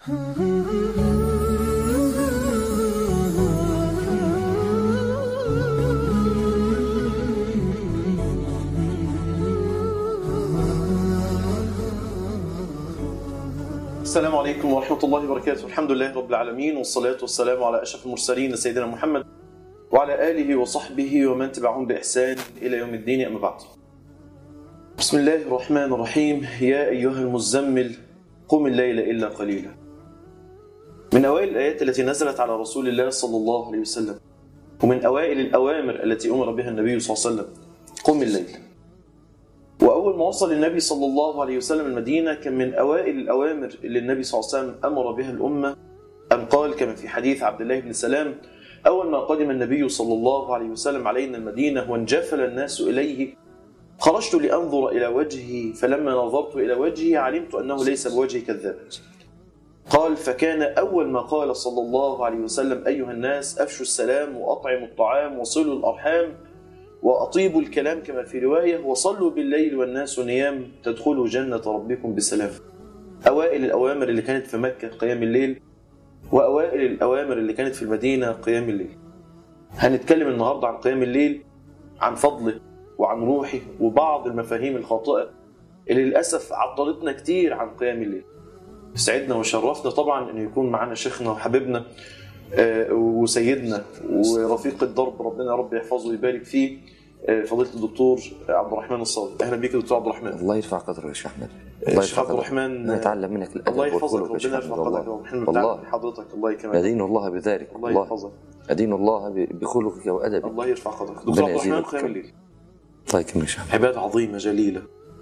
السلام عليكم ورحمة الله وبركاته. الحمد لله رب العالمين، والصلاة والسلام على أشرف المرسلين سيدنا محمد وعلى آله وصحبه ومن تبعهم بإحسان إلى يوم الدين، أما بعد. بسم الله الرحمن الرحيم. يا أيها المزمل قم الليل إلا قليلا. من أوائل الآيات التي نزلت على رسول الله صلى الله عليه وسلم، ومن أوائل الأوامر التي أمر بها النبي صلى الله عليه وسلم، قم الليل. وأول ما وصل النبي صلى الله عليه وسلم المدينة كان من أوائل الأوامر اللي النبي صلى الله عليه وسلم أمر بها الأمة أن قال كما في حديث عبد الله بن سلام: أول ما قدم النبي صلى الله عليه وسلم علينا المدينة وانجفل الناس إليه خرجت لأنظر إلى وجهه، فلما نظرت إلى وجهه علمت أنه ليس بوجه كذاب. قال: فكان أول ما قال صلى الله عليه وسلم: أيها الناس أفشوا السلام وأطعموا الطعام وصلوا الأرحام وأطيبوا الكلام، كما في رواية: وصلوا بالليل والناس نيام تدخلوا جنة ربكم بسلام. أوائل الأوامر اللي كانت في مكة قيام الليل، وأوائل الأوامر اللي كانت في المدينة قيام الليل. هنتكلم النهاردة عن قيام الليل، عن فضله وعن روحه وبعض المفاهيم الخاطئة اللي للأسف عطلتنا كتير عن قيام الليل. سعدنا وشرفنا طبعا أن يكون معنا شيخنا وحبيبنا وسيدنا ورفيق الدرب، ربنا رب يحفظه ويبارك فيه، فضيلة الدكتور عبد الرحمن الصاوي. أهلا بك دكتور عبد الرحمن. الله يرفع قدرك يا شيخ أحمد. الله يرفع عبد الرحمن، نتعلم منك الأدب. الله يحفظك، ربنا يرفع قدرك والله حضرتك. الله يكرمك. أدين الله بذلك. الله يحفظك. أدين الله بخلقك وأدبك. الله يرفع قدرك. دكتور عبد الرحمن، قيام الليل الله يكرمك يا شيخ. عبادة عظيمة جليلة.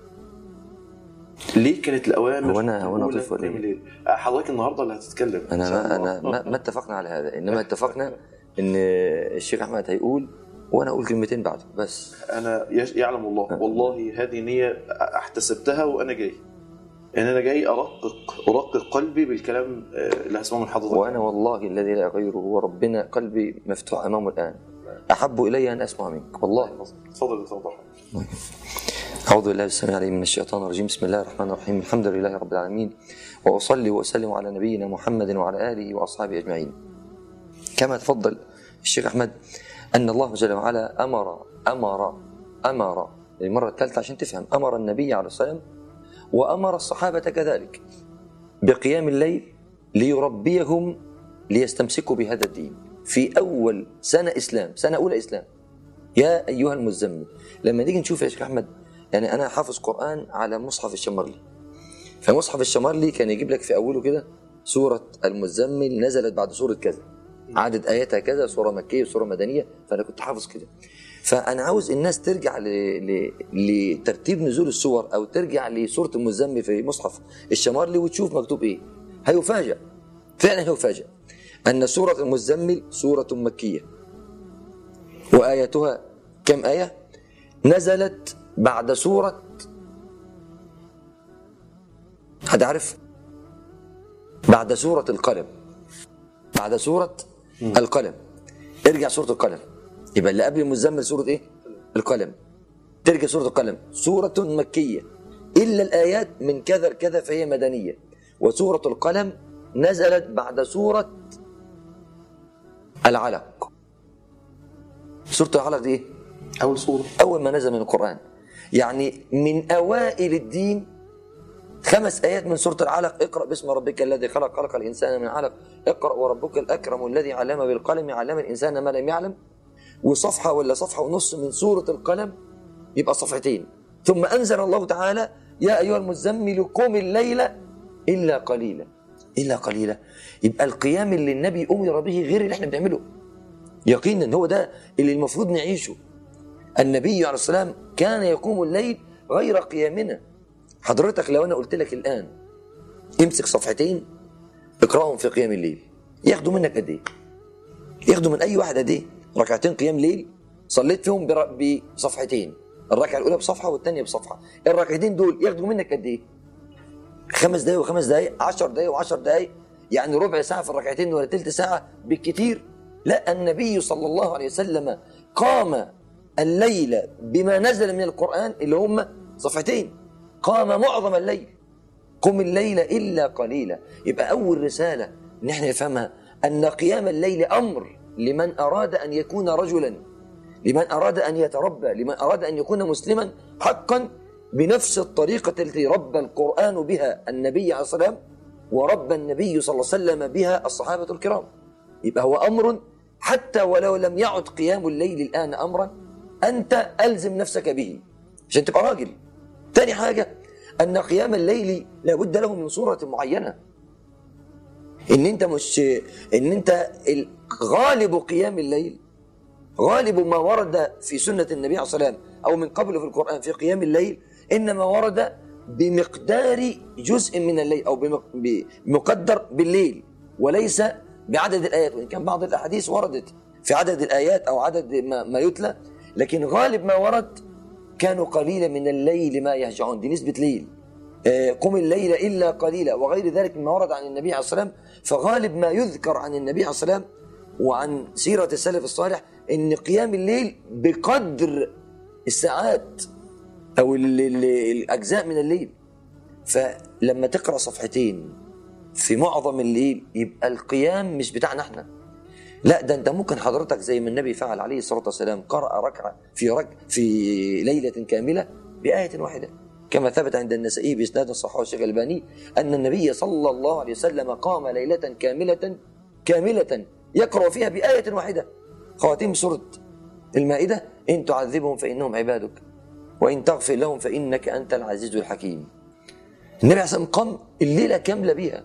ليه كانت الأوامر وانا اضيف الليل؟ حضرتك النهارده اللي هتتكلم. انا ما اتفقنا على هذا، انما اتفقنا ان الشيخ احمد هيقول وانا اقول كلمتين بعده بس. انا يعلم الله والله هذه نية احتسبتها وانا جاي، ان انا جاي ارقق قلبي بالكلام اللي هسمعه من حضرتك. وانا والله الذي لا غيره هو ربنا قلبي مفتوح امامه الان، احب الي ان اسمع منك والله. تفضل يا دكتور. أعوذ بالله السميع العليم من الشيطان الرجيم. بسم الله الرحمن الرحيم. الحمد لله رب العالمين، وأصلي وأسلم على نبينا محمد وعلى آله وأصحابه أجمعين. كما تفضل الشيخ أحمد أن الله جل وعلا أمر للمرة الثالثة عشان تفهم، أمر النبي عليه الصلاة والسلام وأمر الصحابة كذلك بقيام الليل ليربيهم ليستمسكوا بهذا الدين في أول سنة إسلام، سنة أولى إسلام. يا أيها المزمل. لما نيجي نشوف يا شيخ أحمد، يعني أنا حافظ قرآن على مصحف الشمرلي، فمصحف الشمرلي كان يجيب لك في أوله كده سورة المزمل نزلت بعد سورة كذا، عدد آياتها كذا، سورة مكية وسورة مدنية، فأنا كنت حافظ كده. فأنا عاوز الناس ترجع لترتيب نزول السور، أو ترجع لسورة المزمل في مصحف الشمرلي وتشوف مكتوب إيه. هيفاجأ، فعلا هيفاجأ أن سورة المزمل سورة مكية، وآياتها كم آية؟ نزلت بعد سورة، حد عارف؟ بعد سورة القلم. بعد سورة القلم. ارجع سورة القلم، يبقى اللي قبل المزمل سورة ايه؟ القلم. ترجع سورة القلم، سورة مكية إلا الآيات من كذا لكذا فهي مدنية. وسورة القلم نزلت بعد سورة العلق. سورة العلق دي ايه؟ أول سورة، أول ما نزل من القرآن، يعني من أوائل الدين. 5 آيات من سورة العلق: اقرأ باسم ربك الذي خلق، خلق الإنسان من علق، اقرأ وربك الأكرم الذي علم بالقلم، علم الإنسان ما لم يعلم. وصفحة ولا صفحة ونص من سورة القلم، يبقى صفحتين. ثم أنزل الله تعالى: يا أيها المزمل قم الليل إلا قليلا. إلا قليلا، يبقى القيام اللي النبي أمر به غير اللي احنا بنعمله يقينا. هو ده اللي المفروض نعيشه. النبي عليه السلام كان يقوم الليل غير قيامنا. حضرتك لو أنا قلت لك الآن امسك صفحتين اقرأهم في قيام الليل، ياخدوا منك قد ايه؟ ياخدوا من أي واحد قد ايه؟ ركعتين قيام ليل صليت فيهم بصفحتين، الركعة الأولى بصفحة والثانية بصفحة، الركعتين دول ياخدوا منك قد ايه؟ 5 دقايق و5 دقايق، 10 دقايق و10 دقايق، يعني ربع ساعة في الركعتين ولا تلت ساعة بالكتير. لا، النبي صلى الله عليه وسلم قام الليل بما نزل من القرآن اللي هم صفحتين، قام معظم الليل قم الليل إلا قليلا. يبقى أول رسالة نحن نفهمها أن قيام الليل أمر لمن أراد أن يكون رجلا، لمن أراد أن يتربى، لمن أراد أن يكون مسلما حقا بنفس الطريقة التي ربى القرآن بها النبي عليه الصلاة والسلام وربى النبي صلى الله عليه وسلم بها الصحابة الكرام. يبقى هو أمر حتى ولو لم يعد قيام الليل الآن أمرا، أنت ألزم نفسك به عشان تبقى راجل. تاني حاجة أن قيام الليل لابد له من صورة معينة، إن أنت غالب قيام الليل، غالب ما ورد في سنة النبي عليه الصلاة والسلام أو من قبله في القرآن في قيام الليل إنما ورد بمقدار جزء من الليل أو بمقدر بالليل وليس بعدد الآيات، وإن كان بعض الأحاديث وردت في عدد الآيات أو عدد ما يتلى، لكن غالب ما ورد كانوا قليلا من الليل ما يهجعون، دي نسبة ليل. قم الليل إلا قليلا وغير ذلك مما ورد عن النبي عليه الصلاة والسلام. فغالب ما يذكر عن النبي عليه الصلاة والسلام وعن سيرة السلف الصالح إن قيام الليل بقدر الساعات أو الأجزاء من الليل. فلما تقرأ صفحتين في معظم الليل يبقى القيام مش بتاعنا احنا، لا ده انت ممكن حضرتك زي ما النبي فعل عليه الصلاة والسلام قرأ ركعة في ليلة كاملة بآية واحدة، كما ثبت عند النسائي بإسناد صحيح الشيخ الألباني أن النبي صلى الله عليه وسلم قام ليلة كاملة يقرأ فيها بآية واحدة، خواتيم سورة المائدة: إن تعذبهم فإنهم عبادك وإن تغفر لهم فإنك أنت العزيز الحكيم. النبي عليه الصلاة والسلام قام الليلة كاملة بها.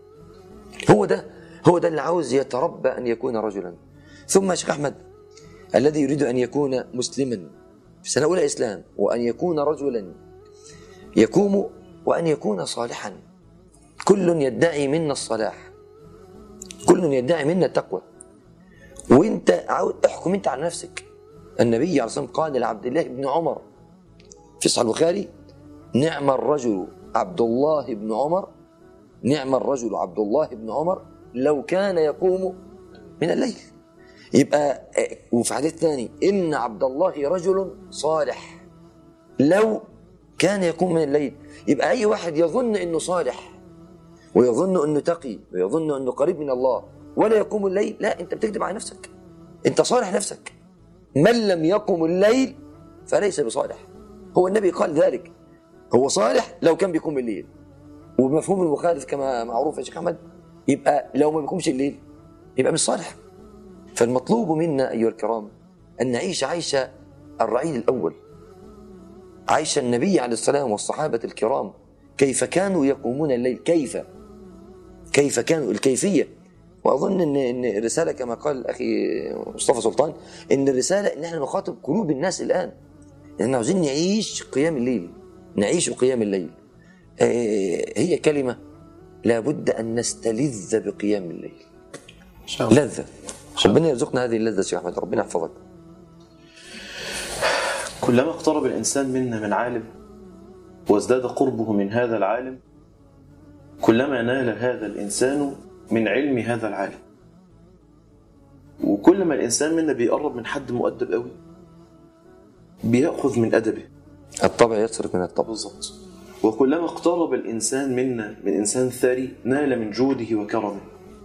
هو ده اللي عاوز يتربى أن يكون رجلا. ثم شيخ أحمد الذي يريد أن يكون مسلما في سنة أولى إسلام وأن يكون رجلا يقوم وأن يكون صالحا. كل يدعي منا الصلاح، كل يدعي منا التقوى، وانت احكم انت على نفسك. النبي عليه الصلاة والسلام قال لعبد الله بن عمر في صحيح البخاري: نعم الرجل عبد الله بن عمر، نعم الرجل عبد الله بن عمر لو كان يقوم من الليل. يبقى وفي حديث ثاني: إن عبد الله رجل صالح لو كان يقوم من الليل. يبقى أي واحد يظن أنه صالح ويظن أنه تقي ويظن أنه قريب من الله ولا يقوم الليل، لا، أنت بتكذب على نفسك، أنت صالح نفسك. من لم يقم الليل فليس بصالح. هو النبي قال ذلك، هو صالح لو كان بيقوم الليل، وبمفهوم المخالف كما معروف يا شيخ أحمد يبقى لو ما بيقومش الليل يبقى مش صالح. فالمطلوب منا أيها الكرام أن نعيش عيش الرعيل الأول، عيش النبي عليه السلام والصحابة الكرام، كيف كانوا يقومون الليل، كيف كانوا، الكيفية. وأظن أن الرسالة كما قال أخي مصطفى سلطان أن الرسالة أن احنا نخاطب قلوب الناس الآن، أننا عاوزين نعيش قيام الليل، نعيش قيام الليل. هي كلمة لابد أن نستلذ بقيام الليل، لذة. ربنا يرزقنا هذه اللذة شيخ أحمد، ربنا يحفظك. كلما اقترب الإنسان منا من عالم وازداد قربه من هذا العالم كلما نال هذا الإنسان من علم هذا العالم. وكل ما الإنسان منا بيقرب من حد مؤدب قوي بيأخذ من أدبه، الطبع يسرق من الطبع. بالضبط. وكلما اقترب الإنسان منا من إنسان ثري نال من جوده وكرمه.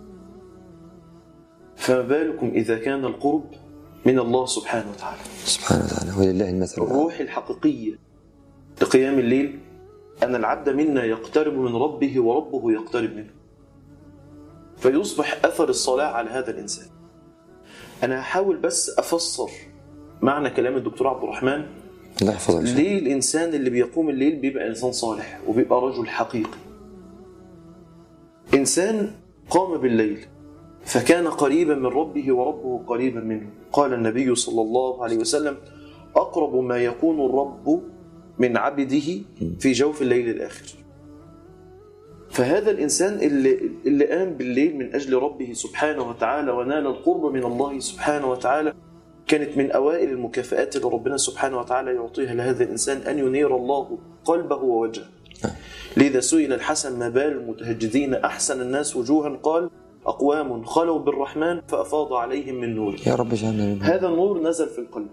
فما بالكم إذا كان القرب من الله سبحانه وتعالى. سبحانه وتعالى ولله المثل. الروح الحقيقية لقيام الليل أن العبد منا يقترب من ربه وربه يقترب منه، فيصبح أثر الصلاة على هذا الإنسان. أنا هحاول بس أفسر معنى كلام الدكتور عبد الرحمن. الله يحفظك. ليه الإنسان اللي بيقوم الليل بيبقى إنسان صالح وبيبقى رجل حقيقي؟ إنسان قام بالليل فكان قريبا من ربه وربه قريبا منه. قال النبي صلى الله عليه وسلم: أقرب ما يكون الرب من عبده في جوف الليل الآخر. فهذا الإنسان اللي قام بالليل من أجل ربه سبحانه وتعالى ونال القرب من الله سبحانه وتعالى كانت من أوائل المكافآت اللي ربنا سبحانه وتعالى يعطيها لهذا الإنسان أن ينير الله قلبه ووجهه. لذا سئل الحسن: ما بال المتهجدين أحسن الناس وجوها؟ قال: أقوام خلوا بالرحمن فأفاض عليهم من نور. يا رب اجعلنا منهم. هذا النور نزل في القلب،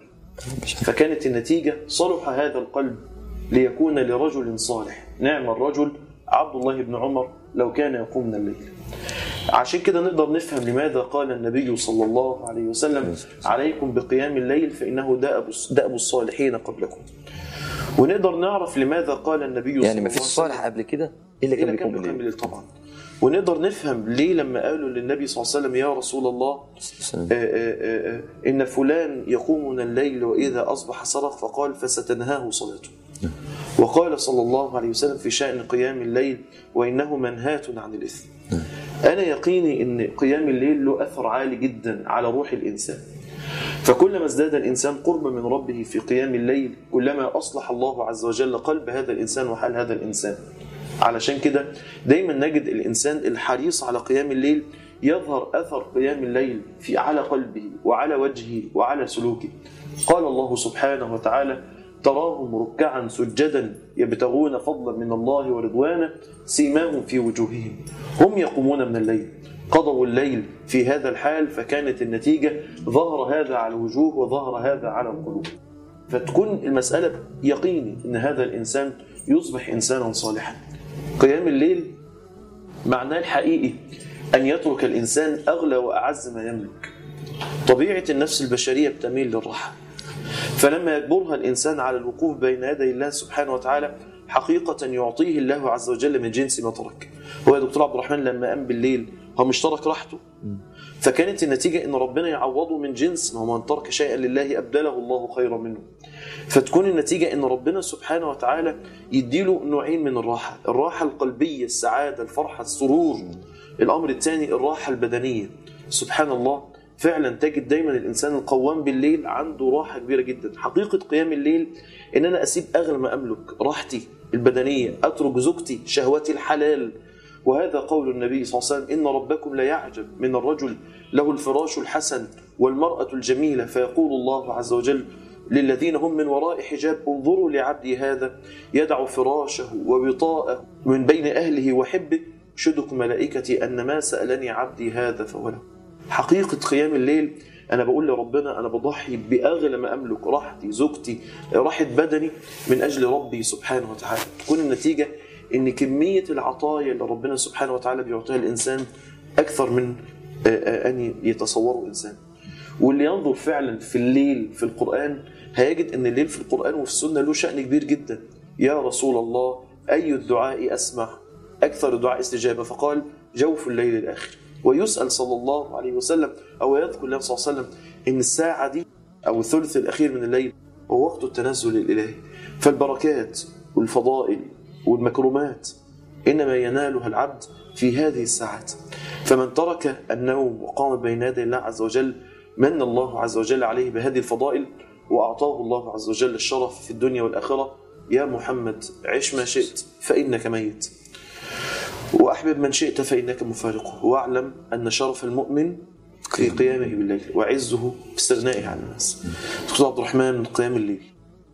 فكانت النتيجة صلح هذا القلب ليكون لرجل صالح. نعم الرجل عبد الله بن عمر لو كان يقوم من الليل. عشان كده نقدر نفهم لماذا قال النبي صلى الله عليه وسلم عليكم بقيام الليل فإنه دأب الصالحين قبلكم. ونقدر نعرف لماذا قال النبي يعني ما فيش صالح قبل كده إلا كان بيقوم بالليل طبعا. ونقدر نفهم ليه لما قالوا للنبي صلى الله عليه وسلم يا رسول الله إن فلان يقوم من الليل وإذا أصبح سرق، فقال فستنهاه صلاته. وقال صلى الله عليه وسلم في شأن قيام الليل وإنه منهاة عن الإثم. أنا يقيني أن قيام الليل له أثر عالي جدا على روح الإنسان، فكلما ازداد الإنسان قربا من ربه في قيام الليل كلما أصلح الله عز وجل قلب هذا الإنسان وحال هذا الإنسان. علشان كده دايما نجد الإنسان الحريص على قيام الليل يظهر أثر قيام الليل على قلبه وعلى وجهه وعلى سلوكه. قال الله سبحانه وتعالى تراهم ركعا سجدا يبتغون فضلا من الله ورضوانا سيماهم في وجوههم هم يقومون من الليل. قضوا الليل في هذا الحال فكانت النتيجة ظهر هذا على الوجوه وظهر هذا على القلوب. فتكون المسألة يقيني أن هذا الإنسان يصبح إنسانا صالحا. قيام الليل معناه الحقيقي أن يترك الإنسان أغلى وأعز ما يملك. طبيعة النفس البشرية بتميل للراحة، فلما يجبرها الإنسان على الوقوف بين يدي الله سبحانه وتعالى حقيقة يعطيه الله عز وجل من جنس ما ترك. هو يا دكتور عبد الرحمن لما قام بالليل هو مش ترك راحته، فكانت النتيجة إن ربنا يعوضه من جنس ما من ترك شيئا لله أبدله الله خيرا منه. فتكون النتيجة إن ربنا سبحانه وتعالى يديله نوعين من الراحة: الراحة القلبية السعادة الفرحة السرور، الأمر الثاني الراحة البدنية. سبحان الله، فعلا تجد دايما الإنسان القوام بالليل عنده راحة كبيرة جدا. حقيقة قيام الليل إن أنا أسيب أغلى ما أملك، راحتي البدنية، أترك زوجتي، شهوتي الحلال. وهذا قول النبي صلى الله عليه وسلم إن ربكم لا يعجب من الرجل له الفراش الحسن والمرأة الجميلة فيقول الله عز وجل للذين هم من وراء حجاب انظروا لعبدي هذا يدع فراشه ووطاءه من بين أهله وحبه شدك ملائكتي أن ما سألني عبدي هذا فوله. حقيقة قيام الليل أنا بقول لربنا أنا بضحي بأغلى ما أملك، راحتي، زوجتي، راحة بدني من أجل ربي سبحانه وتعالى. تكون النتيجة إن كمية العطايا اللي ربنا سبحانه وتعالى بيعطيها الإنسان أكثر من أن يتصوره الإنسان. واللي ينظر فعلا في الليل في القرآن هيجد أن الليل في القرآن وفي السنة له شأن كبير جدا. يا رسول الله أي الدعاء أسمع؟ أكثر الدعاء استجابة، فقال جوف الليل الآخر. ويسأل صلى الله عليه وسلم أو يذكر الله صلى الله عليه وسلم إن الساعة دي أو الثلث الأخير من الليل هو وقت التنزل الإلهي. فالبركات والفضائل والمكرمات إنما ينالها العبد في هذه الساعات. فمن ترك النوم وقام بين يدي الله عز وجل من الله عز وجل عليه بهذه الفضائل وأعطاه الله عز وجل الشرف في الدنيا والآخرة. يا محمد عش ما شئت فإنك ميت وأحبب من شئت فإنك مفارقه، واعلم أن شرف المؤمن في قيامه بالليل وعزه باستغنائه عن الناس. دكتور عبد الرحمن، قيام الليل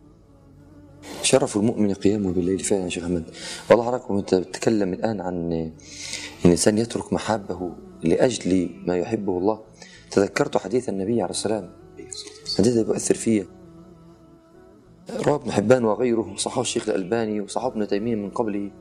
شرف المؤمن قيامه بالليل فعلا يا شيخ أحمد. والله حضرتك وأنت بتتكلم الآن عن إن الإنسان يترك محبه لأجل ما يحبه الله تذكرت حديث النبي عليه السلام، حديث يؤثر فيه، رواه ابن حبان وغيره، صححه الشيخ الألباني وصححه ابن تيمية من قبله.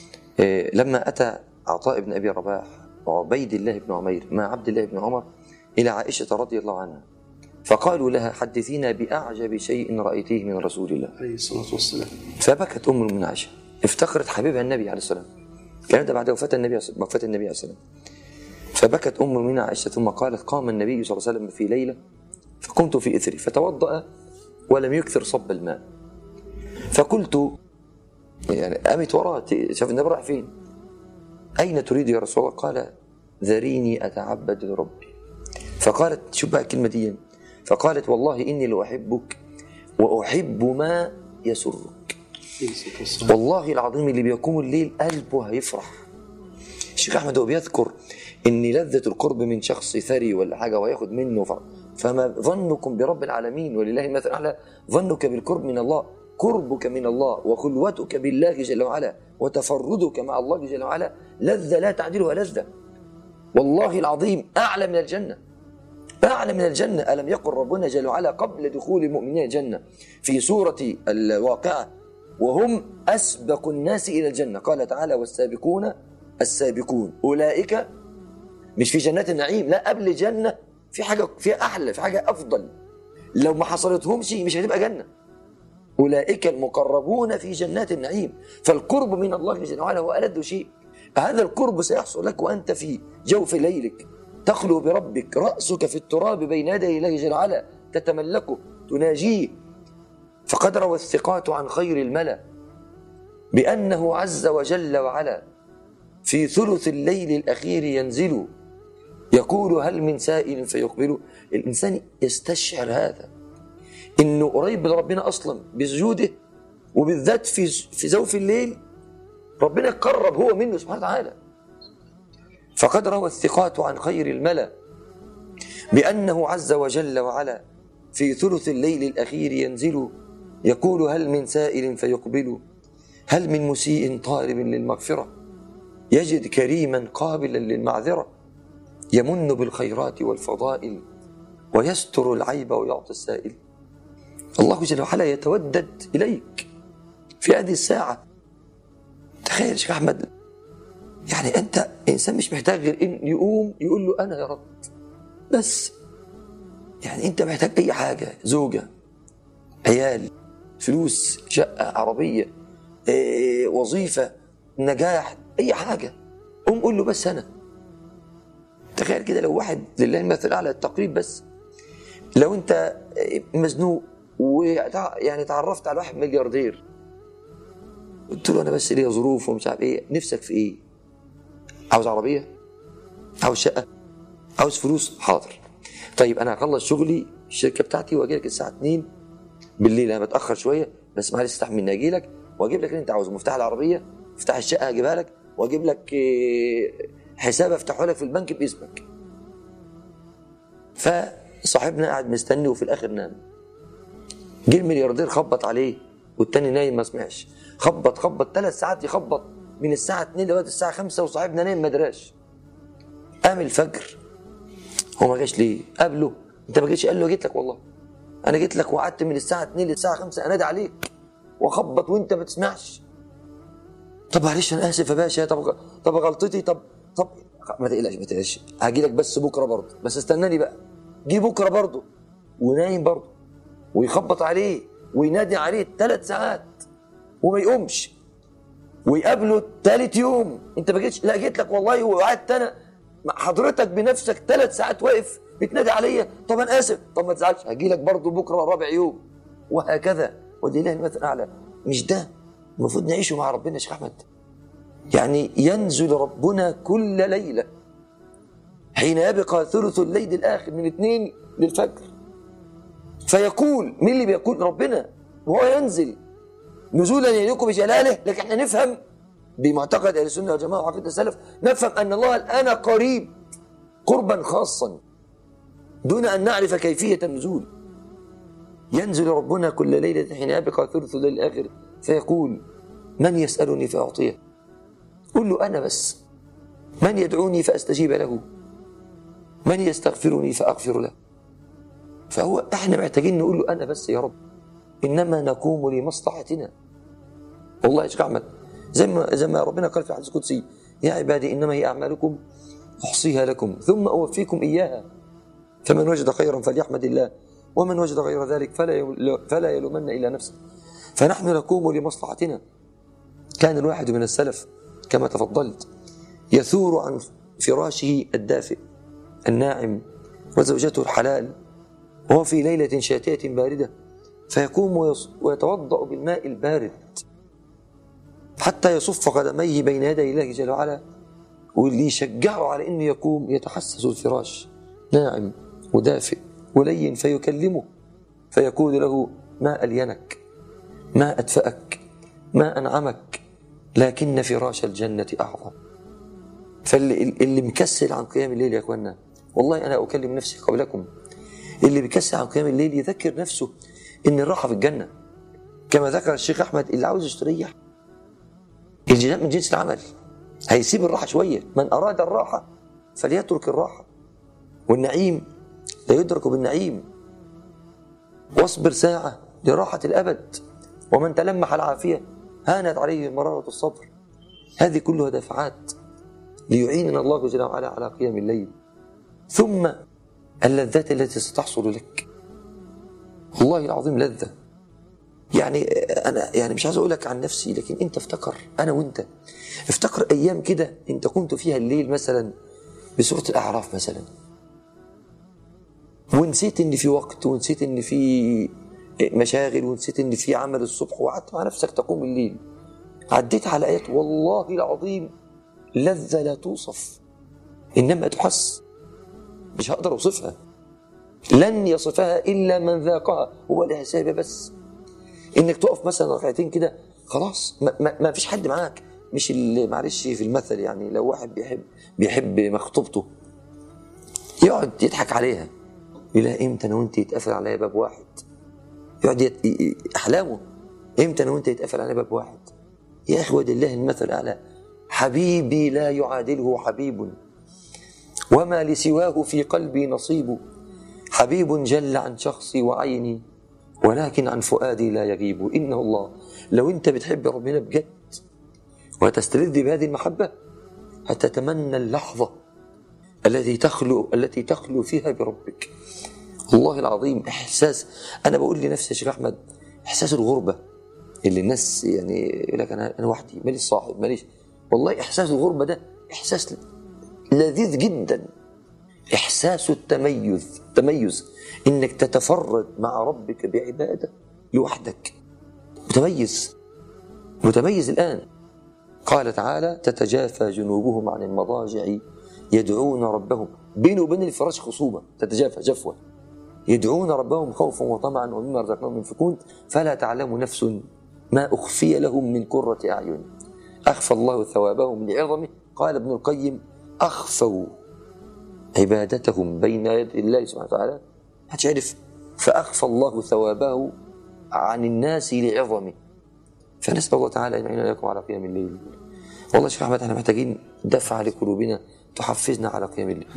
لما أتى عطاء بن أبي رباح وعبيد الله بن عمير مع عبد الله بن عمر إلى عائشة رضي الله عنها فقالوا لها حدثينا بأعجب شيء رأيتيه من رسول الله عليه الصلاة والسلام. فبكت أم المؤمنين عائشة، افتقرت حبيبها النبي عليه السلام، كان ده بعد وفاة النبي عليه السلام. فبكت أم المؤمنين عائشة ثم قالت قام النبي صلى الله عليه وسلم في ليلة فقمت في إثري فتوضأ ولم يكثر صب الماء، فقلت يعني قامت وراه شاف النبي راح فين، أين تريد يا رسول الله؟ قال ذريني أتعبد لربي. فقالت شو بقى الكلمة دي؟ فقالت والله إني لأحبك وأحب ما يسرك. والله العظيم اللي بيقوم الليل قلبه هيفرح. الشيخ أحمد هو بيذكر إن لذة القرب من شخص ثري ولا حاجة وياخد منه فما ظنكم برب العالمين ولله المثل الأعلى. ظنك بالقرب من الله، قربك من الله وخلوتك بالله جل وعلا وتفردك مع الله جل وعلا لذة لا تعدلها لذة. والله العظيم أعلى من الجنة، أعلى من الجنة. ألم يقل ربنا جل وعلا قبل دخول المؤمنين الجنة في سورة الواقعة وهم أسبق الناس إلى الجنة. قال تعالى والسابقون السابقون أولئك، مش في جنات النعيم، لا، قبل الجنة في حاجة فيها أحلى، في حاجة أفضل، لو ما حصلتهمش مش هتبقى جنة. أولئك المقربون في جنات النعيم. فالقرب من الله جل وعلا هو ألذ شيء. هذا القرب سيحصل لك وأنت في جوف ليلك تخلو بربك، رأسك في التراب بين يدي الله جل وعلا، تتملكه تناجيه. فقد روى الثقات عن خير الملأ بأنه عز وجل وعلا في ثلث الليل الأخير ينزل يقول هل من سائل فيقبل. الإنسان يستشعر هذا، إنه قريب من ربنا أصلا بسجوده، وبالذات في زوف الليل ربنا قرب هو منه سبحانه وتعالى. فقد روى الثقات عن خير الملأ بأنه عز وجل وعلا في ثلث الليل الأخير ينزل يقول هل من سائل فيقبل، هل من مسيء طالب للمغفرة يجد كريما قابلا للمعذرة، يمن بالخيرات والفضائل ويستر العيب ويعطي السائل. الله جل وعلا يتودد إليك في هذه الساعة. تخيل يا شيخ أحمد، يعني أنت إنسان مش محتاج غير إن يقوم يقول له أنا يا رب بس. يعني أنت محتاج أي حاجة، زوجة، عيال، فلوس، شقة، عربية، وظيفة، نجاح، أي حاجة، قوم قول له بس أنا. تخيل كده لو واحد لله المثل على التقريب، بس لو أنت مزنوق ويعني تعرفت على واحد ملياردير قلت له أنا بس ليا ظروف ومش عارف إيه، نفسك في إيه؟ عاوز عربية؟ عاوز شقة؟ عاوز فلوس؟ حاضر. طيب أنا هخلص شغلي الشركة بتاعتي وأجي لك الساعة 2 بالليل، أنا بتأخر شوية بس معلش استحملني، أجي لك وأجيب لك اللي أنت عاوزه، مفتاح العربية، مفتاح الشقة هجيبها لك، وأجيب لك حساب أفتحه لك في البنك باسمك. فصاحبنا قاعد مستني وفي الآخر نام. جه الملياردير خبط عليه والتاني نايم ما سمعش، خبط 3 ساعات يخبط من الساعة 2 لغاية الساعة 5 وصاحبنا نايم ما دراش. قام الفجر، هو ما جاش ليه؟ قابله، انت ما جيتش؟ قال له جيت لك والله، انا جيت لك وقعدت من الساعة 2 للساعة 5 انادي عليك واخبط وانت ما تسمعش. طب معلش انا اسف يا باشا، طب غلطتي، طب ما تقلقش هاجي لك بس بكره برضه، بس استناني بقى. جه بكره برضه ونايم برضه، ويخبط عليه وينادي عليه 3 ساعات وما يقومش، ويقابله 3 يوم انت ما جيتش؟ لا جيت لك والله، وقعدت انا حضرتك بنفسك 3 ساعات واقف بتنادي عليا، طب انا اسف، طب ما تزعلش هاجي لك برضه بكره رابع يوم، وهكذا. ولله المثل الاعلى. مش ده المفروض نعيشه مع ربنا يا شيخ احمد؟ يعني ينزل ربنا كل ليله حين يبقى ثلث الليل الاخر من 2 للفجر، فيقول، مين اللي بيقول؟ ربنا، وهو ينزل نزولا يليق بجلاله. لكن احنا نفهم بمعتقد اهل السنه والجماعه وعقيده السلف، نفهم ان الله الان قريب قربا خاصا دون ان نعرف كيفيه النزول. ينزل ربنا كل ليله حين يبقى ثلث الليل الاخر فيقول من يسالني فاعطيه، قل له انا بس. من يدعوني فاستجيب له، من يستغفرني فاغفر له. فهو احنا محتاجين نقول له انا بس يا رب، انما نقوم لمصلحتنا. والله يا شيخ احمد، زي ما ربنا قال في الحديث القدسي يا عبادي انما هي اعمالكم احصيها لكم ثم اوفيكم اياها، فمن وجد خيرا فليحمد الله ومن وجد غير ذلك فلا يلومن الا نفسه. فنحن نقوم لمصلحتنا. كان الواحد من السلف كما تفضلت يثور عن فراشه الدافئ الناعم وزوجته الحلال وهو في ليلة شاتية باردة، فيقوم ويتوضأ بالماء البارد حتى يصف قدميه بين يدي الله جل وعلا، واللي يشجعه على انه يقوم يتحسس الفراش ناعم ودافئ ولين، فيكلمه فيقول له ما ألينك، ما أدفأك، ما أنعمك، لكن فراش الجنة أعظم. فاللي مكسل عن قيام الليل يا أخوانا، والله أنا أكلم نفسي قبلكم، اللي بيكسل عن قيام الليل يذكر نفسه إن الراحة في الجنة. كما ذكر الشيخ أحمد، اللي عاوز يستريح الجزاء من جنس العمل، هيسيب الراحة شوية. من أراد الراحة فليترك الراحة، والنعيم لا يدرك بالنعيم. واصبر ساعة لراحة الأبد، ومن تلمح العافية هانت عليه مرارة الصبر. هذه كلها دفعات ليعيننا الله جل وعلا على قيام الليل. ثم اللذات التي ستحصل لك، والله العظيم لذة. يعني أنا مش عايز أقولك عن نفسي، لكن أنت افتكر، أنا وأنت افتكر أيام كده أنت كنت فيها الليل مثلا بسورة الأعراف مثلا، ونسيت إن في وقت، ونسيت إن في مشاغل، ونسيت إن في عمل الصبح، وقعدت مع نفسك تقوم الليل، عديت على آيات والله العظيم لذة لا توصف، إنما تحس، مش هقدر أوصفها، لن يصفها إلا من ذاقها. هو الإحساس بس إنك تقف مثلا ركعتين كده خلاص، ما فيش حد معاك، مش اللي معلش في المثل، يعني لو واحد بيحب مخطوبته يقعد يضحك عليها، يلاقي إمتى أنا وأنت يتقفل عليها باب واحد، يقعد أحلامه إمتى أنا وأنت يتقفل عليها باب واحد. يا إخوة لله المثل الأعلى، حبيبي لا يعادله حبيب، وما لسواه في قلبي نصيب، حبيب جل عن شخصي وعيني، ولكن عن فؤادي لا يغيب. إنه الله، لو أنت بتحب ربنا بجد وتستلذ بهذه المحبة، هتتمنى اللحظة التي تخلو فيها بربك. والله العظيم إحساس، أنا بقول لنفسي يا شيخ أحمد، إحساس الغربة اللي الناس يعني يقول لك أنا وحدي، ماليش صاحب، ماليش، والله إحساس الغربة ده إحساس لذيذ جدا. إحساس التميز إنك تتفرد مع ربك بعبادة لوحدك، متميز الآن. قال تعالى تتجافى جنوبهم عن المضاجع يدعون ربهم، بينه وبين الفراش خصومة، تتجافى جفوة، يدعون ربهم خوفا وطمعا ومما رزقناهم ينفقون فلا تعلم نفس ما أخفي لهم من قرة أعين أخفى الله ثوابهم لعظمه. قال ابن القيم أخفوا عبادتهم بين يدي الله سبحانه وتعالى، هتعرف، فأخفى الله ثوابه عن الناس لعظمه. فنسأل الله تعالى أن يعيننا لكم على قيام الليل. والله شيخ أحمد احنا محتاجين دفعة لقلوبنا تحفزنا على قيام الليل.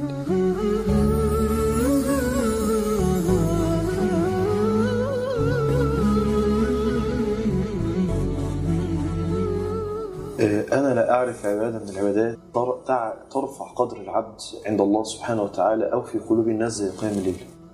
أنا لا أعرف عبادة من العبادات ترفع قدر العبد عند الله سبحانه وتعالى أو في قلوب الناس زي قيام الليل.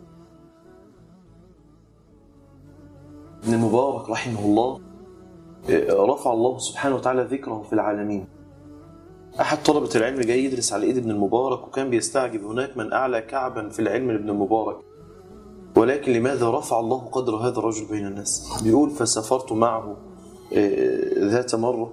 ابن المبارك رحمه الله رفع الله سبحانه وتعالى ذكره في العالمين. أحد طلبة العلم جاي يدرس على إيد ابن المبارك، وكان بيستعجب هناك من أعلى كعبا في العلم لابن المبارك، ولكن لماذا رفع الله قدر هذا الرجل بين الناس؟ بيقول فسافرت معه ذات مرة،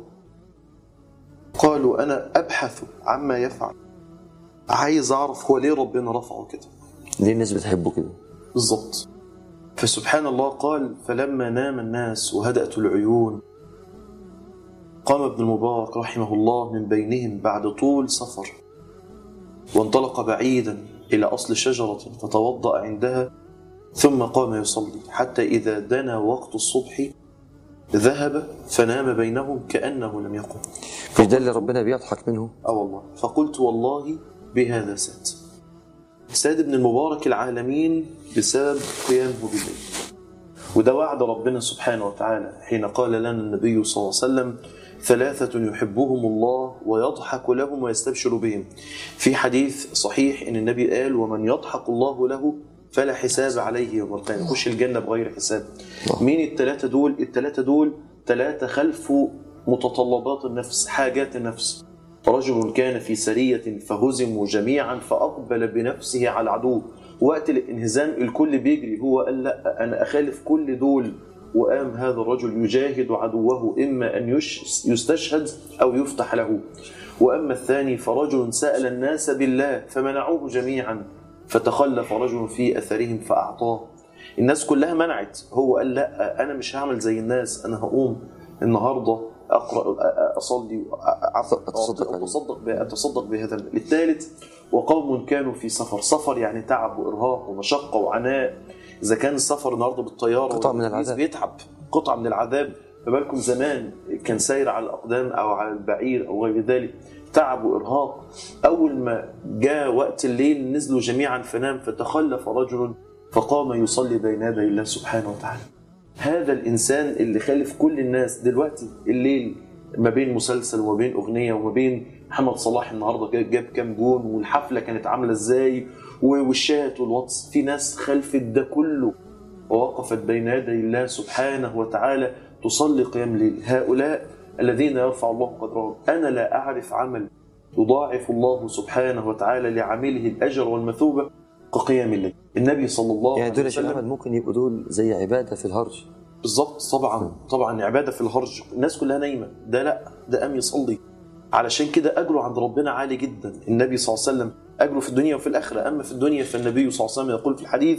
قالوا أنا أبحث عما يفعل، عايز أعرف هو ليه ربنا رفعه كده، ليه الناس بتحبه كده بالضبط. فسبحان الله قال فلما نام الناس وهدأت العيون قام ابن المبارك رحمه الله من بينهم بعد طول سفر، وانطلق بعيدا إلى أصل شجرة فتوضأ عندها، ثم قام يصلي حتى إذا دنا وقت الصبح ذهب فنام بينهم كأنه لم يقم. مش ده اللي ربنا بيضحك منه؟ والله. فقلت والله بهذا ساد ابن المبارك العالمين بسبب قيامه بالليل. وده وعد ربنا سبحانه وتعالى حين قال لنا النبي صلى الله عليه وسلم ثلاثة يحبهم الله ويضحك لهم ويستبشر بهم. في حديث صحيح ان النبي قال ومن يضحك الله له فلا حساب عليه يوم القيامة، يخش الجنة بغير حساب. مين الثلاثة دول؟ الثلاثة دول ثلاثة خلفوا متطلبات النفس، حاجات النفس. رجل كان في سرية فهزموا جميعا فأقبل بنفسه على العدو، وقت الانهزام الكل بيجري، هو قال لا أنا أخالف كل دول، وقام هذا الرجل يجاهد عدوه إما أن يستشهد أو يفتح له. وأما الثاني فرجل سأل الناس بالله فمنعوه جميعا فتخلف رجل في أثرهم فأعطاه. الناس كلها منعت، هو قال لا أنا مش هعمل زي الناس، أنا هقوم النهاردة أقرأ أصلي أتصدق بهذا. الثالث وقوم كانوا في سفر يعني تعب وإرهاق ومشقة وعناء. إذا كان السفر النهاردة بالطيارة قطعة من العذاب، بيتعب، قطعة من العذاب، فبالكم زمان كان ساير على الأقدام أو على البعير أو غير ذلك، تعب وإرهاق. أول ما جاء وقت الليل نزلوا جميعا فنام فتخلف رجل فقام يصلي بين يدي الله سبحانه وتعالى. هذا الإنسان اللي خالف كل الناس دلوقتي الليل ما بين مسلسل وما بين أغنية وما بين محمد صلاح النهاردة جاب كام جون والحفلة كانت عاملة إزاي والشات والواتس، في ناس خلفت ده كله ووقفت بين يدي الله سبحانه وتعالى تصلي قيام الليل. هؤلاء الذين يرفع الله قدرهم. أنا لا أعرف عمل يضاعف الله سبحانه وتعالى لعامله الأجر والمثوبة كقيام الليل. النبي صلى الله عليه دول وسلم أحمد ممكن يبقوا دول زي عبادة في الهرج. بالضبط، طبعا عبادة في الهرج، الناس كلها نايمة، ده لا، ده قام يصلي. علشان كده أجره عند ربنا عالي جدا. النبي صلى الله عليه وسلم أجره في الدنيا وفي الآخرة. أما في الدنيا فالنبي صلى الله عليه وسلم يقول في الحديث: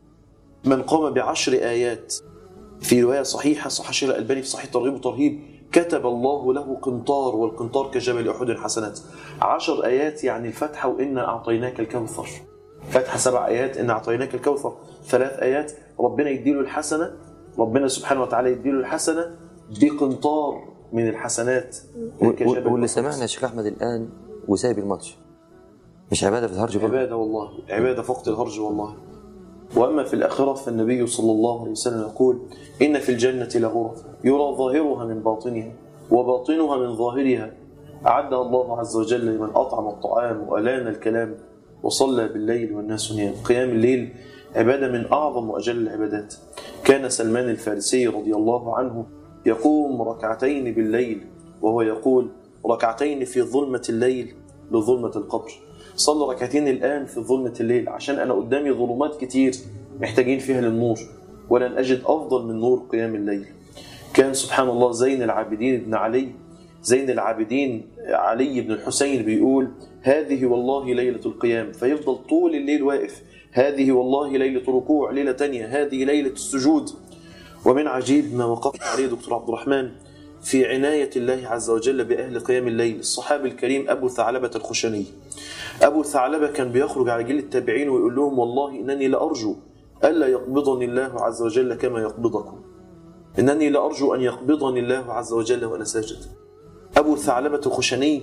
من قام ب10 آيات، في رواية صحيحة صحيح الشيخ الألباني في صحيح الترغيب والترهيب، كتب الله له قنطار، والقنطار كجبل أحد حسنات. 10 آيات يعني الفتحة وإنا أعطيناك الكوثر، فتحة 7 آيات إنا أعطيناك الكوثر، 3 آيات ربنا يديله الحسنة، ربنا سبحانه وتعالى يديله الحسنة بقنطار من الحسنات. واللي سمعنا يا شيخ أحمد الآن وسايب الماتش، مش عبادة في الهرج؟ عبادة والله، عبادة فوق الهرج والله. وأما في الآخرة فالنبي صلى الله عليه وسلم يقول: إن في الجنة لغرف يرى ظاهرها من باطنها وباطنها من ظاهرها، أعدها الله عز وجل لمن أطعم الطعام وألان الكلام وصلى بالليل والناس نيام. قيام الليل عبادة من أعظم وأجل العبادات. كان سلمان الفارسي رضي الله عنه يقوم ركعتين بالليل وهو يقول: ركعتين في ظلمة الليل لظلمة القبر. صلي ركعتين الآن في ظلمة الليل، عشان أنا قدامي ظلمات كتير محتاجين فيها للنور، ولن أجد أفضل من نور قيام الليل. كان سبحان الله زين العابدين بن علي، زين العابدين علي بن الحسين بيقول: هذه والله ليلة القيام، فيفضل طول الليل واقف. هذه والله ليلة ركوع، ليلة تانية هذه ليلة السجود. ومن عجيب ما وقفت عليه دكتور عبد الرحمن في عناية الله عز وجل بأهل قيام الليل، الصحابي الكريم أبو ثعلبة الخشني. أبو ثعلبة كان بيخرج على جيل التابعين ويقول لهم: والله إنني لأرجو ألا يقبضني الله عز وجل كما يقبضكم، إنني لأرجو أن يقبضني الله عز وجل وأنا ساجد. أبو ثعلبة الخشني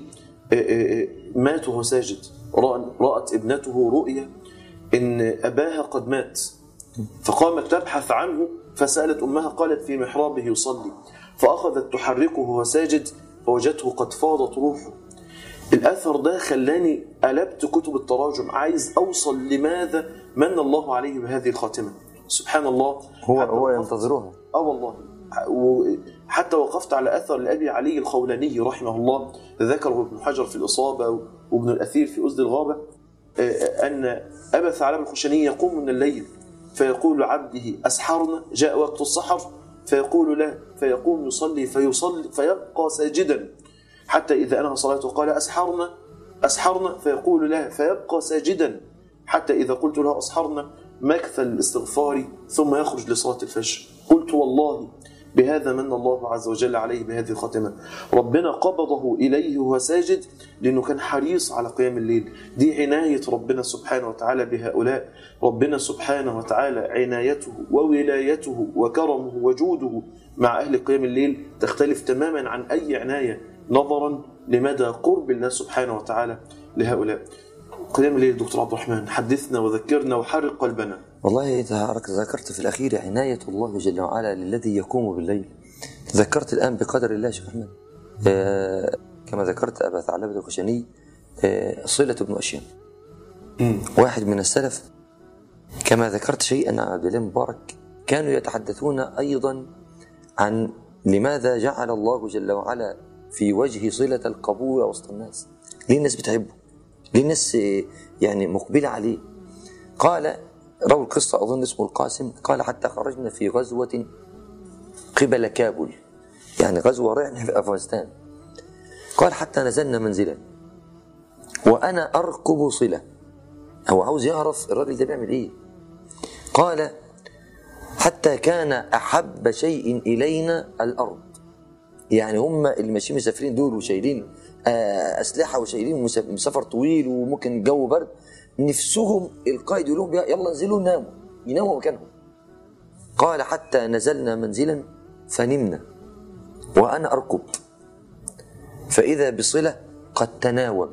مات وهو ساجد. رأت ابنته رؤيا إن أباها قد مات، فقامت تبحث عنه، فسألت أمها، قالت: في محرابه يصلي. فأخذت تحركه وهو ساجد فوجدته قد فاضت روحه. الأثر ده خلاني قلبت كتب التراجم، عايز أوصل لماذا من الله عليه بهذه الخاتمة. سبحان الله، هو ينتظرها. والله. حتى وقفت على أثر لأبي علي الخولاني رحمه الله، ذكره ابن حجر في الإصابة وابن الأثير في أسد الغابة، أن أبا ثعلبة الخشني يقوم من الليل فيقول لعبده: أسحرنا، جاء وقت السحر، فيقول لا، فيقوم يصلي فيبقى ساجدا حتى إذا أنهى صلاته قال: أسحرنا، فيقول لا، فيبقى ساجدا حتى إذا قلت له أسحرنا مكث الاستغفار ثم يخرج لصلاة الفجر. قلت: والله بهذا من الله عز وجل عليه بهذه الخاتمة. ربنا قبضه إليه وهو ساجد لأنه كان حريص على قيام الليل. دي عناية ربنا سبحانه وتعالى بهؤلاء. ربنا سبحانه وتعالى عنايته وولايته وكرمه وجوده مع أهل قيام الليل تختلف تماما عن أي عناية، نظرا لمدى قرب الله سبحانه وتعالى لهؤلاء. قيام الليل دكتور عبد الرحمن، حدثنا وذكرنا وحرق قلبنا. والله أنت ذكرت في الأخير عناية الله جل وعلا للذي يقوم بالليل. ذكرت الآن بقدر الله شيخ أحمد، كما ذكرت أبا ثعلبة الخشني، صلة بن أشيم واحد من السلف، كما ذكرت شيئا عن عبد الله مبارك، كانوا يتحدثون أيضا عن لماذا جعل الله جل وعلا في وجه صلة القبول وسط الناس. ليه الناس بتحبه؟ ليه الناس يعني مقبلة عليه؟ قال روى القصة أظن اسمه القاسم، قال: حتى خرجنا في غزوة قبل كابول، يعني غزوة رحنا في أفغانستان. قال: حتى نزلنا منزلا وأنا أركب صلة. هو عاوز يعرف الراجل ده بيعمل إيه. قال: حتى كان أحب شيء إلينا الأرض. يعني هم اللي ماشيين مسافرين دول وشايلين أسلحة وشايلين مسافر طويل وممكن الجو برد، نفسهم القائد يقول لهم: يلا انزلوا يناموا مكانهم. قال: حتى نزلنا منزلا فنمنا وأنا أركب، فإذا بصلة قد تناوم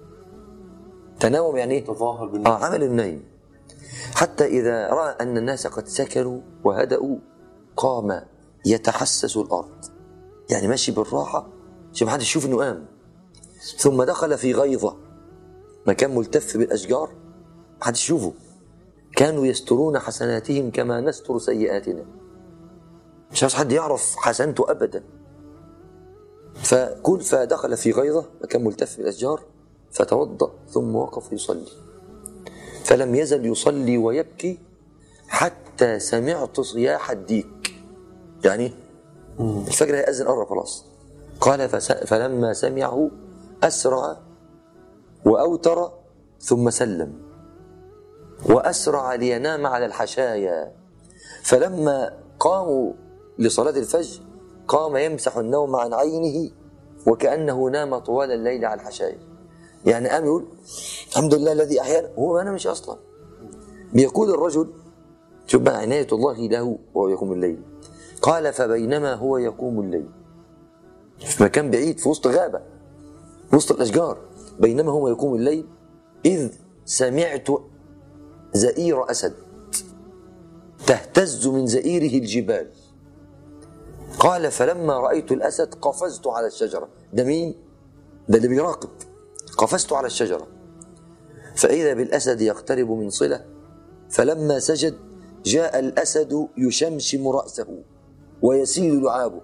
يعني إيه؟ تظاهر بالنوم، عمل النايم. حتى إذا رأى أن الناس قد سكنوا وهدأوا قام يتحسس الأرض، يعني ماشي بالراحة عشان محدش يشوف إنه قام. ثم دخل في غيظة، مكان ملتف بالأشجار محدش يشوفه. كانوا يسترون حسناتهم كما نستر سيئاتنا، مش عايز حد يعرف حسنته أبدا. فدخل في غيظة، مكان ملتف بالأشجار، فتوضأ ثم وقف يصلي، فلم يزل يصلي ويبكي حتى سمعت صياح الديك. يعني الفجر هيأذن قرب خلاص. قال فلما سمعه أسرع وأوتر ثم سلم وأسرع لينام على الحشايا. فلما قاموا لصلاة الفجر قام يمسح النوم عن عينه وكأنه نام طوال الليل على الحشايا. يعني قام يقول الحمد لله الذي أحيانا، هو ما نامش أصلا. بيقول الرجل، شوف بقى عناية الله له وهو يقوم الليل. قال فبينما هو يقوم الليل في مكان بعيد في وسط غابة وسط الأشجار، بينما هو يقوم الليل إذ سمعت زئير أسد تهتز من زئيره الجبال. قال فلما رأيت الأسد قفزت على الشجرة. ده مين؟ ده اللي بيراقب. قفزت على الشجرة فإذا بالأسد يقترب من صلة، فلما سجد جاء الأسد يشمشم رأسه ويسيل لعابه.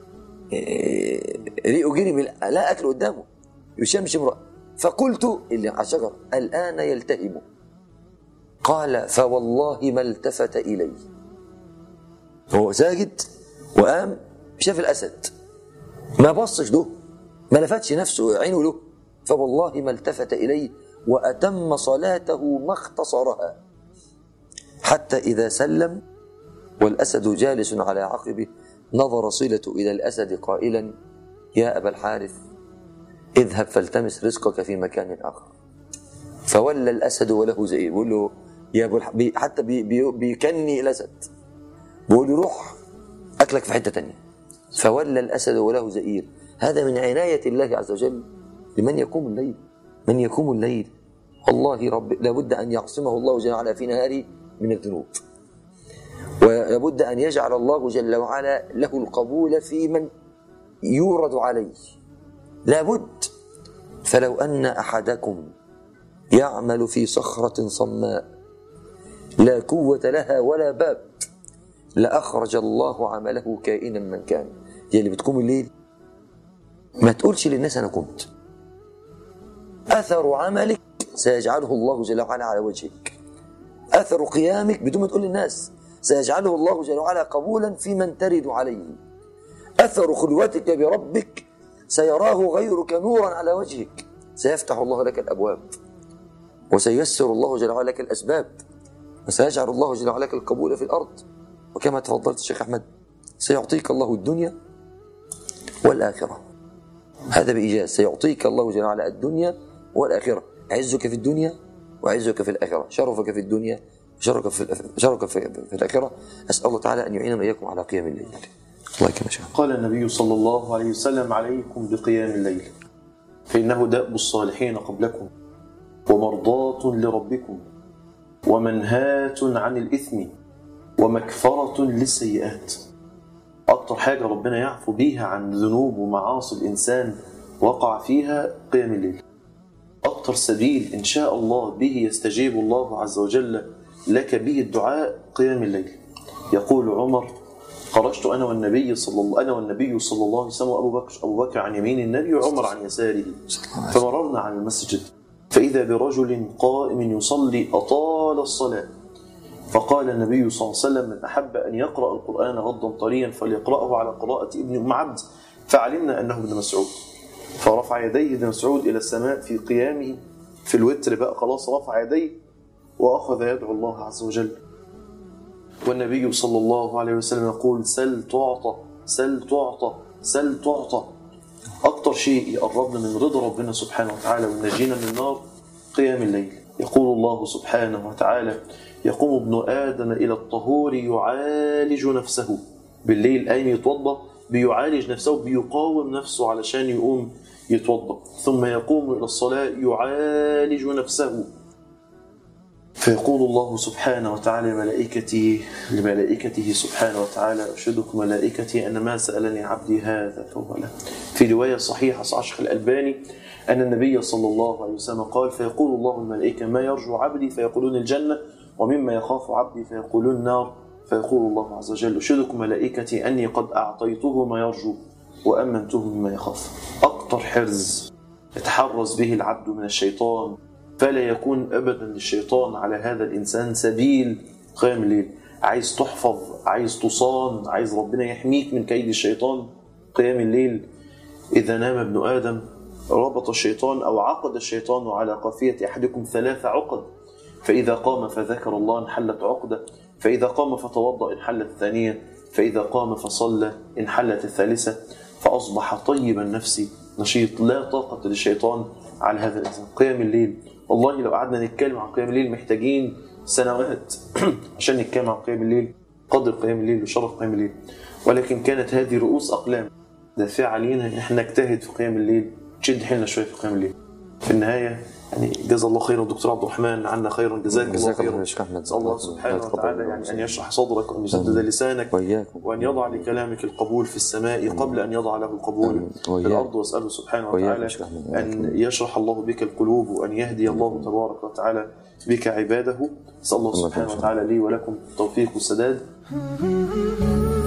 ريقه جري لا أكل قدامه، يشمشم رأسه. فقلت اللي على الشجرة الآن يلتهم. قال فوالله ما التفت إلي، هو ساجد وقام شاف الأسد، ما بصش له، ما لفتش نفسه عينه له، فوالله ما التفت إلي وأتم صلاته ما اختصرها. حتى إذا سلم والأسد جالس على عقبه نظر صلة إلى الأسد قائلا يا أبا الحارث اذهب فالتمس رزقك في مكان آخر. فولى الأسد وله زئير، بيقول له يا أبو حتى بيكني الأسد، بيقول له روح أكلك في حتة تانية. فولى الأسد وله زئير. هذا من عناية الله عز وجل لمن يقوم الليل. من يقوم الليل والله رب لابد أن يعصمه الله جل وعلا في نهاره من الذنوب، ولابد أن يجعل الله جل وعلا له القبول في من يورد عليه، لابد. فلو أن أحدكم يعمل في صخرة صماء لا قوة لها ولا باب لأخرج الله عمله كائنا من كان. دي اللي بتقوم الليل ما تقولش للناس أنا قمت، أثر عملك سيجعله الله جل وعلا على وجهك. أثر قيامك بدون ما تقول للناس سيجعله الله جل وعلا قبولا في من ترد عليه. أثر خلوتك بربك سيراه غيرك نورا على وجهك. سيفتح الله لك الأبواب وسييسر الله جل وعلا لك الأسباب وسيجعل الله جل وعلا لك القبول في الأرض. وكما تفضلت الشيخ أحمد سيعطيك الله الدنيا والآخرة. هذا بإيجاز، سيعطيك الله جل وعلا الدنيا والآخرة، عزك في الدنيا وعزك في الآخرة، شرفك في الدنيا وشرفك في الآخرة. أسأل الله تعالى أن يعيننا وإياكم على قيام الليل. الله كما شاء. قال النبي صلى الله عليه وسلم عليكم بقيام الليل فإنه دأب الصالحين قبلكم ومرضاة لربكم ومنهاة عن الإثم ومكفرة للسيئات. أكتر حاجة ربنا يعفو بيها عن ذنوب ومعاصي الإنسان وقع فيها قيام الليل. أكتر سبيل إن شاء الله به يستجيب الله عز وجل لك به الدعاء قيام الليل. يقول عمر خرجت أنا والنبي صلى الله عليه وسلم أبو بكر عن يمين النبي وعمر عن يساره، فمررنا على المسجد فإذا برجل قائم يصلي أطال الصلاة، فقال النبي صلى الله عليه وسلم من أحب أن يقرأ القرآن غضا طريا فليقرأه على قراءة ابن أم عبد، فعلمنا أنه ابن مسعود، فرفع يديه ابن مسعود إلى السماء في قيامه في الوتر بقى خلاص، رفع يديه وأخذ يدعو الله عز وجل. والنبي صلى الله عليه وسلم يقول سل تعطى سل تعطى سل تعطى. أكتر شيء يقربنا من رضا ربنا سبحانه وتعالى ونجينا من النار قيام الليل. يقول الله سبحانه وتعالى يقوم ابن آدم إلى الطهور يعالج نفسه. بالليل قايم يتوضأ بيعالج نفسه بيقاوم نفسه علشان يقوم يتوضأ، ثم يقوم إلى الصلاة يعالج نفسه فيقول الله سبحانه وتعالى لملائكته سبحانه وتعالى: أشهدكم ملائكتي أن ما سألني عبدي هذا فهو له. في رواية صحيحة صحيح الشيخ الألباني أن النبي صلى الله عليه وسلم قال: فيقول الله الملائكة: ما يرجو عبدي؟ فيقولون الجنة. ومما يخاف عبدي؟ فيقولون النار. فيقول الله عز وجل: أشهدكم ملائكتي أني قد أعطيته ما يرجو وأمنته مما يخاف. أكثر حرز يتحرز به العبد من الشيطان، فلا يكون أبدا للشيطان على هذا الإنسان سبيل. قيام الليل، عايز تحفظ، عايز تصان، عايز ربنا يحميك من كيد الشيطان، قيام الليل. إذا نام ابن آدم ربط الشيطان أو عقد الشيطان على قافية أحدكم 3 عقد، فإذا قام فذكر الله انحلت عقدة، فإذا قام فتوضأ انحلت الثانية، فإذا قام فصلى انحلت الثالثة، فأصبح طيب النفس نشيط، لا طاقة للشيطان على هذا الإنسان. قيام الليل، والله لو قعدنا نتكلم عن قيام الليل محتاجين سنوات عشان نتكلم عن قيام الليل، قدر قيام الليل وشرف قيام الليل. ولكن كانت هذه رؤوس أقلام دافعة علينا إن احنا نجتهد في قيام الليل، نشد حيلنا شوية في قيام الليل. في النهاية يعني جزا الله خيرا دكتور عبد الرحمن عنا خيرا، جزاك الله خيرا. نسأل الله سبحانه وتعالى يعني أن يشرح صدرك وأن يسدد لسانك وأن يضع لكلامك القبول في السماء قبل أن يضع له القبول في الأرض. وأسأله سبحانه وتعالى أن يشرح الله بك القلوب وأن يهدي الله تبارك وتعالى بك عباده. نسأل الله سبحانه وتعالى لي ولكم التوفيق والسداد.